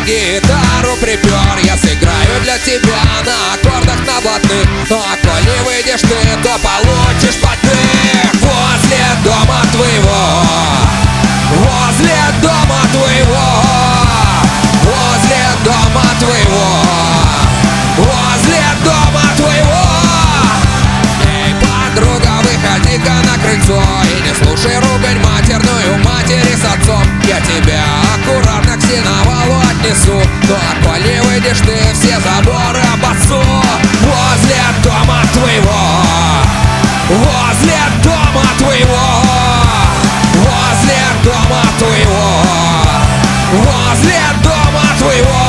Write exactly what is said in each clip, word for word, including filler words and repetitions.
гитару припер. Я сыграю для тебя на аккордах на блатных, а коль не выйдешь ты, то получишь подых. Возле дома твоего, возле дома твоего, возле дома твоего, возле дома твоего. Эй, подруга, выходи-ка на крыльцо и не слушай ругань матерную матери с отцом. Я тебя аккуратно к сеновалу отнесу, но коль не выйдешь ты, все заборы обоссу. Возле дома твоего, возле дома твоего, возле дома твоего, возле дома твоего.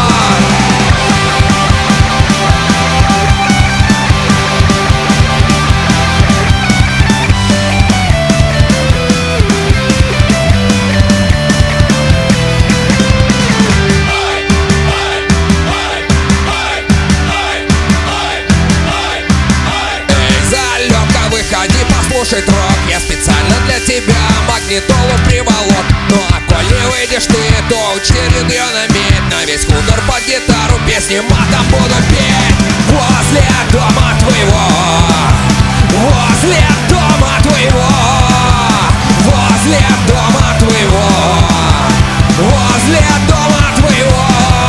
Выходи послушать рок, я специально для тебя магнитолу приволок. Ну а коль не выйдешь ты, то учили ее наметь. На весь хутор под гитару песни матом буду петь. Возле дома твоего, возле дома твоего, возле дома твоего, возле дома твоего.